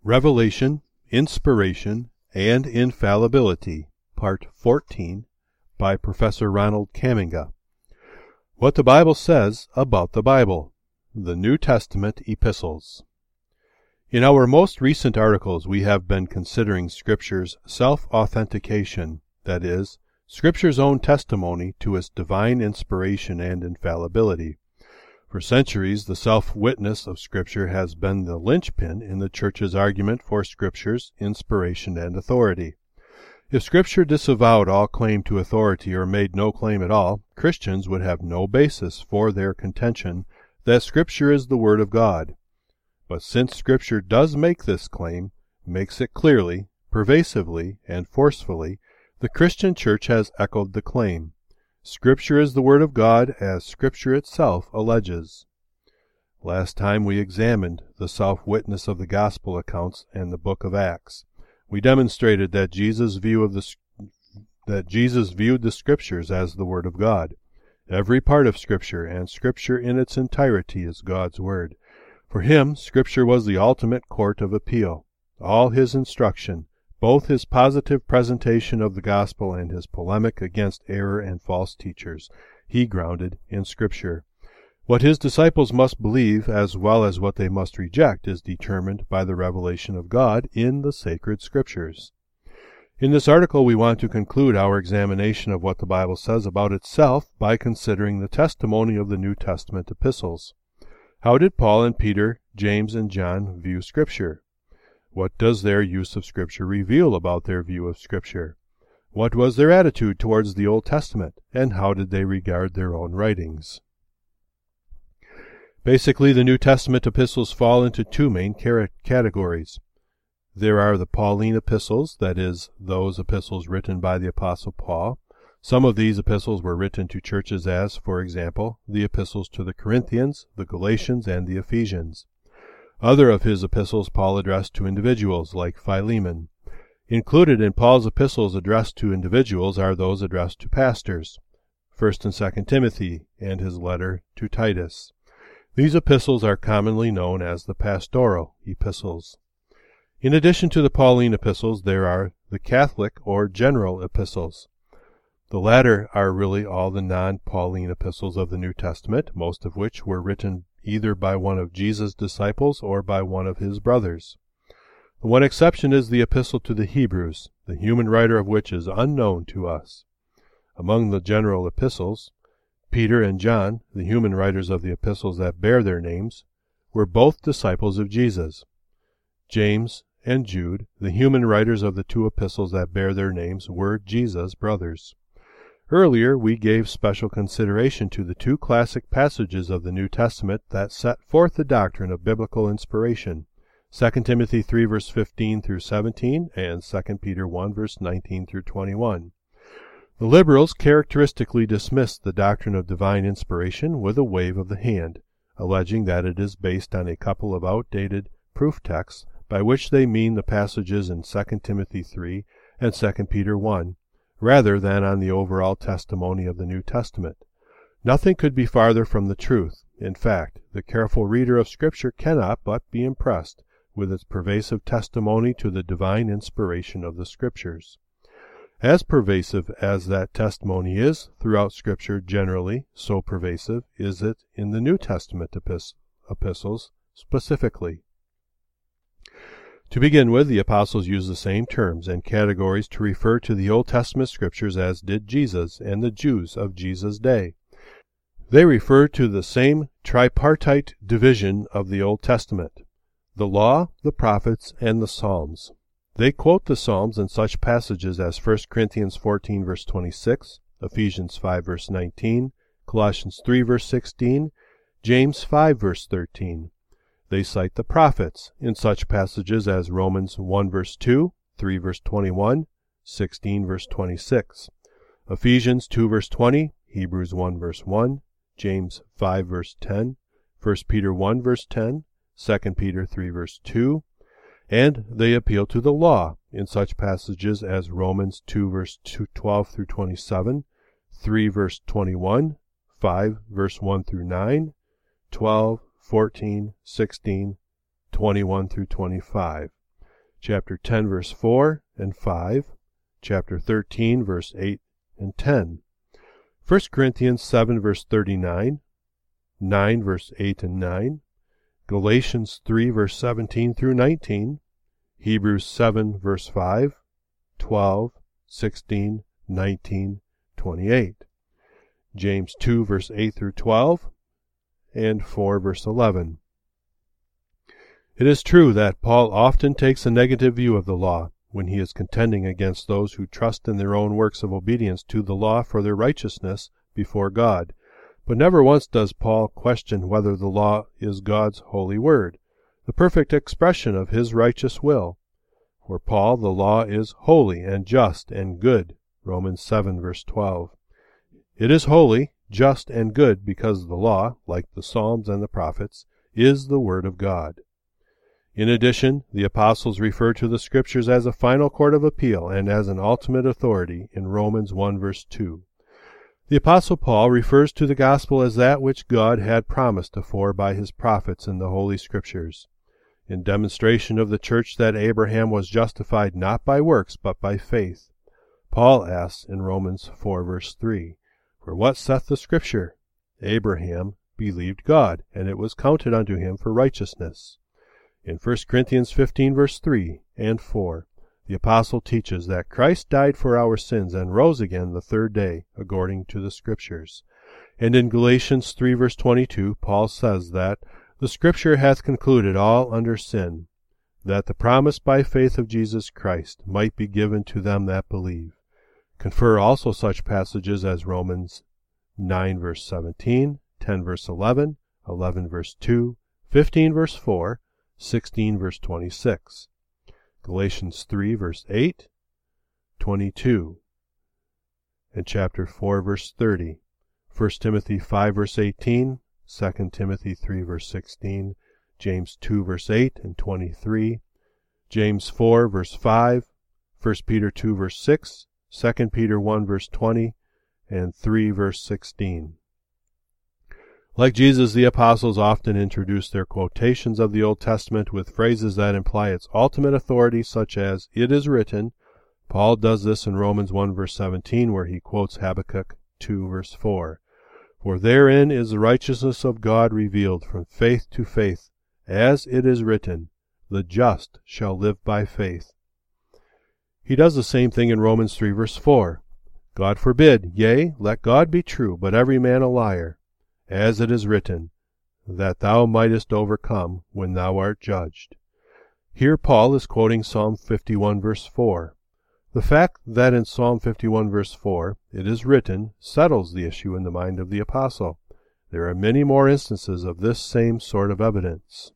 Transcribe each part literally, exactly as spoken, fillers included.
Revelation, Inspiration, and Infallibility, Part fourteen, by Professor Ronald Kaminga. What the Bible Says About the Bible. The New Testament Epistles. In our most recent articles we have been considering Scripture's self-authentication, that is, Scripture's own testimony to its divine inspiration and infallibility. For centuries, the self-witness of Scripture has been the linchpin in the Church's argument for Scripture's inspiration and authority. If Scripture disavowed all claim to authority or made no claim at all, Christians would have no basis for their contention that Scripture is the Word of God. But since Scripture does make this claim, makes it clearly, pervasively, and forcefully, the Christian Church has echoed the claim. Scripture is the Word of God, as Scripture itself alleges. Last time we examined the self-witness of the Gospel accounts and the book of Acts. We demonstrated that Jesus view of the that Jesus viewed the Scriptures as the Word of God. Every part of Scripture and Scripture in its entirety is God's Word. For him, Scripture was the ultimate court of appeal. All his instruction, both his positive presentation of the gospel and his polemic against error and false teachers, he grounded in Scripture. What his disciples must believe, as well as what they must reject, is determined by the revelation of God in the sacred Scriptures. In this article we want to conclude our examination of what the Bible says about itself by considering the testimony of the New Testament epistles. How did Paul and Peter, James and John view Scripture? What does their use of Scripture reveal about their view of Scripture? What was their attitude towards the Old Testament, and how did they regard their own writings? Basically, the New Testament epistles fall into two main categories. There are the Pauline epistles, that is, those epistles written by the Apostle Paul. Some of these epistles were written to churches as, for example, the epistles to the Corinthians, the Galatians, and the Ephesians. Other of his epistles Paul addressed to individuals, like Philemon. Included in Paul's epistles addressed to individuals are those addressed to pastors, First and Second Timothy, and his letter to Titus. These epistles are commonly known as the pastoral epistles. In addition to the Pauline epistles, there are the Catholic or general epistles. The latter are really all the non-Pauline epistles of the New Testament, most of which were written either by one of Jesus' disciples or by one of his brothers. The one exception is the Epistle to the Hebrews, the human writer of which is unknown to us. Among the general epistles, Peter and John, the human writers of the epistles that bear their names, were both disciples of Jesus. James and Jude, the human writers of the two epistles that bear their names, were Jesus' brothers. Earlier, we gave special consideration to the two classic passages of the New Testament that set forth the doctrine of biblical inspiration, Second Timothy three verse fifteen through seventeen and Second Peter one verse nineteen through twenty-one. The liberals characteristically dismissed the doctrine of divine inspiration with a wave of the hand, alleging that it is based on a couple of outdated proof texts, by which they mean the passages in Second Timothy three and Second Peter one, rather than on the overall testimony of the New Testament. Nothing could be farther from the truth. In fact, the careful reader of Scripture cannot but be impressed with its pervasive testimony to the divine inspiration of the Scriptures. As pervasive as that testimony is throughout Scripture generally, so pervasive is it in the New Testament epis- epistles specifically. To begin with, the apostles use the same terms and categories to refer to the Old Testament Scriptures as did Jesus and the Jews of Jesus' day. They refer to the same tripartite division of the Old Testament: the Law, the Prophets, and the Psalms. They quote the Psalms in such passages as First Corinthians fourteen verse twenty-six, Ephesians five verse nineteen, Colossians three verse sixteen, James five verse thirteen. They cite the prophets in such passages as Romans one verse two, three verse twenty-one, sixteen verse twenty-six, Ephesians two verse twenty, Hebrews one verse one, James five verse ten, First Peter one verse ten, Second Peter three verse two, and they appeal to the law in such passages as Romans two verse twelve through twenty-seven, three verse twenty-one, five verse one through nine, twelve, fourteen, sixteen, twenty-one through twenty-five. chapter ten, verse four and five, chapter thirteen, verse eight and ten, First Corinthians seven, verse thirty-nine, nine, verse eight and nine, Galatians three, verse seventeen through nineteen, Hebrews seven, verse five, twelve, sixteen, nineteen, twenty-eight, James two, verse eight through twelve, and four, verse eleven. It is true that Paul often takes a negative view of the law when he is contending against those who trust in their own works of obedience to the law for their righteousness before God, but never once does Paul question whether the law is God's holy word, the perfect expression of his righteous will. For Paul, the law is holy and just and good, Romans seven, verse twelve. It is holy, just, and good because the law, like the Psalms and the prophets, is the word of God. In addition, the apostles refer to the Scriptures as a final court of appeal and as an ultimate authority in Romans one, verse two. The apostle Paul refers to the gospel as that which God had promised afore by his prophets in the Holy Scriptures, in demonstration of the church that Abraham was justified not by works but by faith. Paul asks in Romans four, verse three, For what saith the Scripture? Abraham believed God, and it was counted unto him for righteousness. In First Corinthians fifteen, verse three and four, the apostle teaches that Christ died for our sins and rose again the third day, according to the Scriptures. And in Galatians three, verse twenty-two, Paul says that the Scripture hath concluded all under sin, that the promise by faith of Jesus Christ might be given to them that believe. Confer also such passages as Romans nine, verse seventeen, ten, verse eleven, eleven, verse two, fifteen, verse four, sixteen, verse twenty-six, Galatians three, verse eight, twenty-two, and chapter four, verse thirty, First Timothy five, verse eighteen, Second Timothy three, verse sixteen, James two, verse eight and twenty-three, James four, verse five, First Peter two, verse six, Second Peter one, verse twenty, and three, verse sixteen. Like Jesus, the apostles often introduce their quotations of the Old Testament with phrases that imply its ultimate authority, such as, "It is written." Paul does this in Romans one, verse seventeen, where he quotes Habakkuk two, verse four. For therein is the righteousness of God revealed from faith to faith, as it is written, the just shall live by faith. He does the same thing in Romans three, verse four. God forbid, yea, let God be true, but every man a liar, as it is written, that thou mightest overcome when thou art judged. Here Paul is quoting Psalm fifty-one, verse four. The fact that in Psalm fifty-one, verse four, it is written, settles the issue in the mind of the apostle. There are many more instances of this same sort of evidence.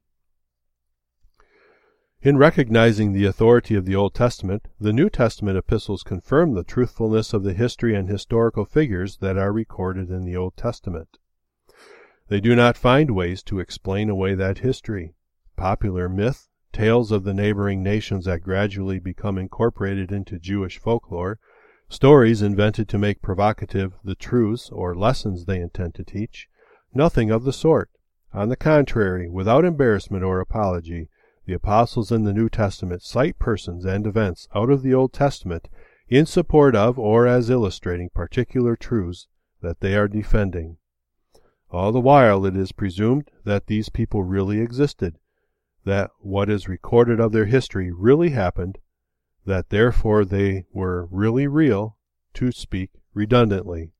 In recognizing the authority of the Old Testament, the New Testament epistles confirm the truthfulness of the history and historical figures that are recorded in the Old Testament. They do not find ways to explain away that history. Popular myth, tales of the neighboring nations that gradually become incorporated into Jewish folklore, stories invented to make provocative the truths or lessons they intend to teach, nothing of the sort. On the contrary, without embarrassment or apology, the apostles in the New Testament cite persons and events out of the Old Testament in support of or as illustrating particular truths that they are defending. All the while it is presumed that these people really existed, that what is recorded of their history really happened, that therefore they were really real, to speak redundantly.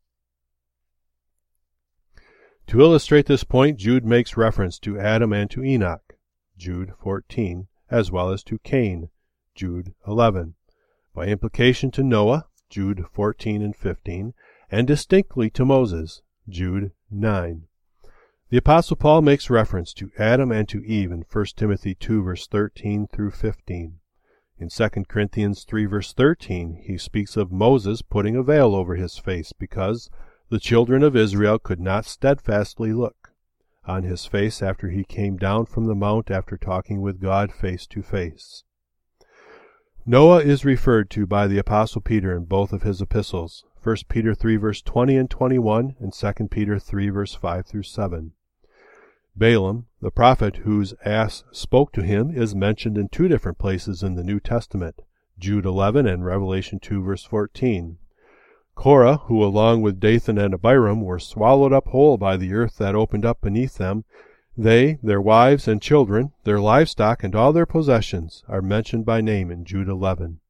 To illustrate this point, Jude makes reference to Adam and to Enoch, Jude fourteen, as well as to Cain, Jude eleven, by implication to Noah, Jude fourteen and fifteen, and distinctly to Moses, Jude nine. The Apostle Paul makes reference to Adam and to Eve in First Timothy two, verse thirteen through fifteen. In Second Corinthians three, verse thirteen, he speaks of Moses putting a veil over his face because the children of Israel could not steadfastly look on his face after he came down from the mount after talking with God face to face. Noah is referred to by the Apostle Peter in both of his epistles, First Peter three, verse twenty and twenty-one, and Second Peter three, verse five through seven. Balaam, the prophet whose ass spoke to him, is mentioned in two different places in the New Testament, Jude eleven and Revelation two verse fourteen. Korah, who along with Dathan and Abiram were swallowed up whole by the earth that opened up beneath them, they, their wives and children, their livestock, and all their possessions are mentioned by name in Jude eleven.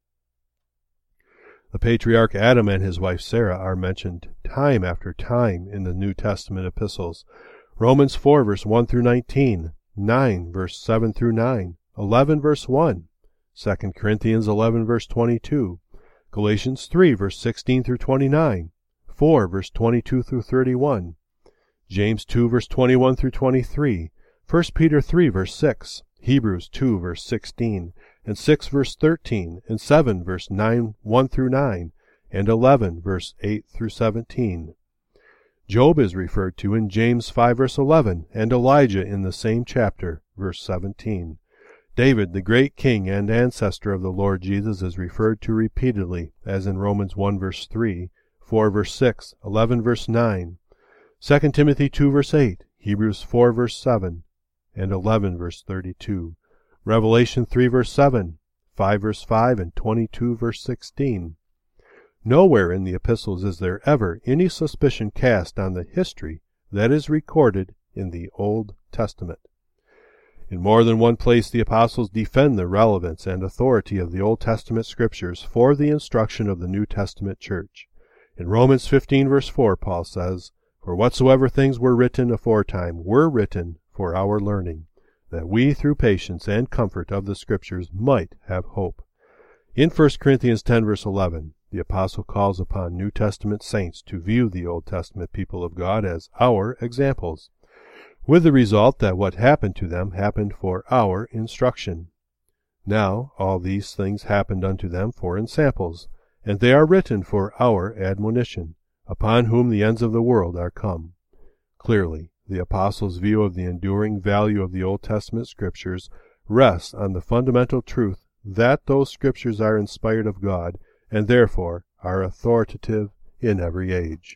The patriarch Adam and his wife Sarah are mentioned time after time in the New Testament epistles. Romans four verse one through nineteen, nine verse seven through nine, eleven verse one, Second Corinthians eleven verse twenty-two, Galatians three verse sixteen through twenty-nine, four verse twenty-two through thirty-one, James two verse twenty-one through twenty-three, First Peter three verse six, Hebrews two verse sixteen, and six verse thirteen, and seven verse nine, one through nine, and eleven verse eight through seventeen. Job is referred to in James five verse eleven, and Elijah in the same chapter, verse seventeen. David, the great king and ancestor of the Lord Jesus, is referred to repeatedly, as in Romans one verse three, four verse six, eleven verse nine, Second Timothy two verse eight, Hebrews four verse seven, and eleven verse thirty-two, Revelation three verse seven, five verse five, and twenty-two verse sixteen. Nowhere in the epistles is there ever any suspicion cast on the history that is recorded in the Old Testament. In more than one place the apostles defend the relevance and authority of the Old Testament scriptures for the instruction of the New Testament church. In Romans fifteen verse four, Paul says, "For whatsoever things were written aforetime were written for our learning, that we through patience and comfort of the scriptures might have hope." In First Corinthians ten verse eleven, the apostle calls upon New Testament saints to view the Old Testament people of God as our examples, with the result that what happened to them happened for our instruction. Now all these things happened unto them for ensamples, and they are written for our admonition, upon whom the ends of the world are come. Clearly, the apostles' view of the enduring value of the Old Testament scriptures rests on the fundamental truth that those scriptures are inspired of God, and therefore are authoritative in every age.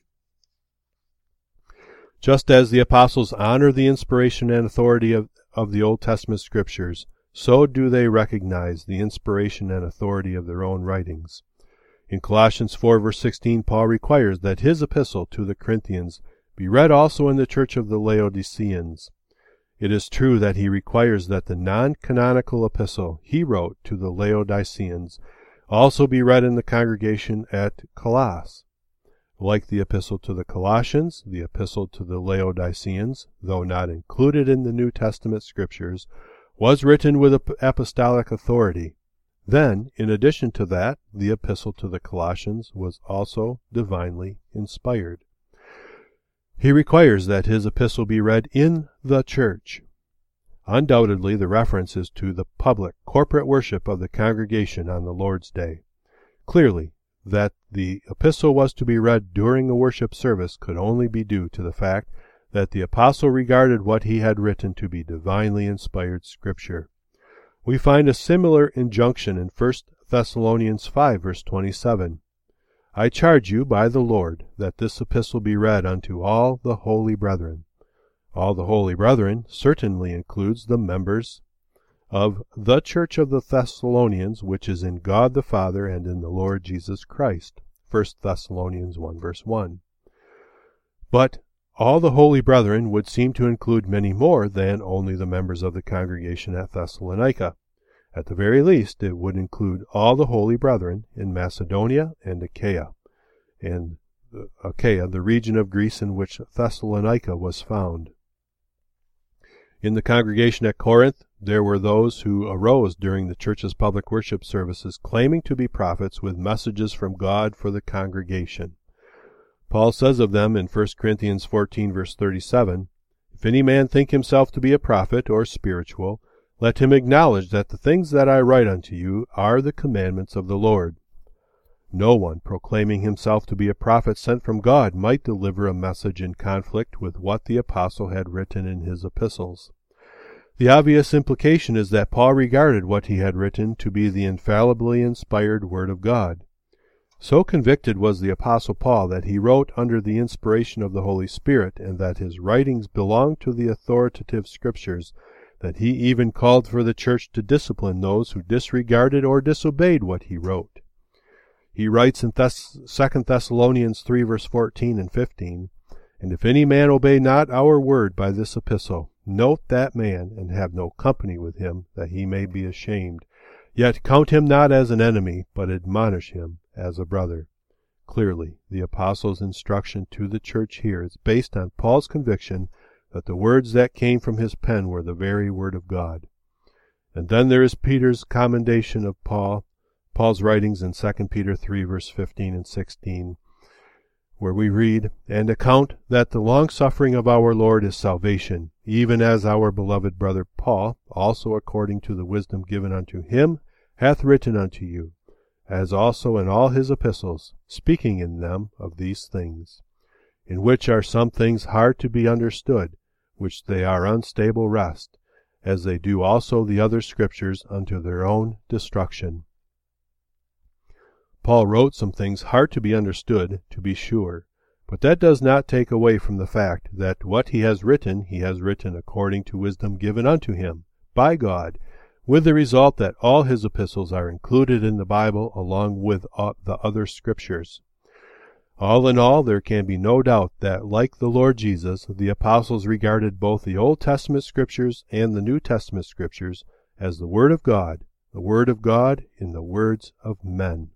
Just as the apostles honor the inspiration and authority of, of the Old Testament scriptures, so do they recognize the inspiration and authority of their own writings. In Colossians four verse sixteen, Paul requires that his epistle to the Corinthians be read also in the church of the Laodiceans. It is true that he requires that the non-canonical epistle he wrote to the Laodiceans also be read in the congregation at Colossus. Like the epistle to the Colossians, the epistle to the Laodiceans, though not included in the New Testament scriptures, was written with apostolic authority. Then, in addition to that, the epistle to the Colossians was also divinely inspired. He requires that his epistle be read in the church. Undoubtedly, the reference is to the public, corporate worship of the congregation on the Lord's Day. Clearly, that the epistle was to be read during a worship service could only be due to the fact that the apostle regarded what he had written to be divinely inspired scripture. We find a similar injunction in First Thessalonians five verse twenty-seven. "I charge you by the Lord that this epistle be read unto all the holy brethren." All the holy brethren certainly includes the members of the church of the Thessalonians, which is in God the Father and in the Lord Jesus Christ. First Thessalonians one verse one. But all the holy brethren would seem to include many more than only the members of the congregation at Thessalonica. At the very least, it would include all the holy brethren in Macedonia and Achaia, and Achaia, the region of Greece in which Thessalonica was found. In the congregation at Corinth, there were those who arose during the church's public worship services claiming to be prophets with messages from God for the congregation. Paul says of them in First Corinthians fourteen verse thirty-seven, "If any man think himself to be a prophet or spiritual, let him acknowledge that the things that I write unto you are the commandments of the Lord." No one proclaiming himself to be a prophet sent from God might deliver a message in conflict with what the apostle had written in his epistles. The obvious implication is that Paul regarded what he had written to be the infallibly inspired Word of God. So convicted was the Apostle Paul that he wrote under the inspiration of the Holy Spirit, and that his writings belonged to the authoritative Scriptures, that he even called for the church to discipline those who disregarded or disobeyed what he wrote. He writes in Thess- Second Thessalonians three, verse fourteen and fifteen, "And if any man obey not our word by this epistle, note that man, and have no company with him, that he may be ashamed. Yet count him not as an enemy, but admonish him as a brother." Clearly, the apostle's instruction to the church here is based on Paul's conviction that the words that came from his pen were the very word of God. And then there is Peter's commendation of Paul, Paul's writings in Second Peter three, verse fifteen and sixteen, where we read, "And account that the long-suffering of our Lord is salvation, even as our beloved brother Paul, also according to the wisdom given unto him, hath written unto you, as also in all his epistles, speaking in them of these things, in which are some things hard to be understood, which they are unstable rest, as they do also the other Scriptures unto their own destruction." Paul wrote some things hard to be understood, to be sure, but that does not take away from the fact that what he has written, he has written according to wisdom given unto him by God, with the result that all his epistles are included in the Bible along with the other Scriptures. All in all, there can be no doubt that, like the Lord Jesus, the apostles regarded both the Old Testament Scriptures and the New Testament Scriptures as the Word of God, the Word of God in the words of men.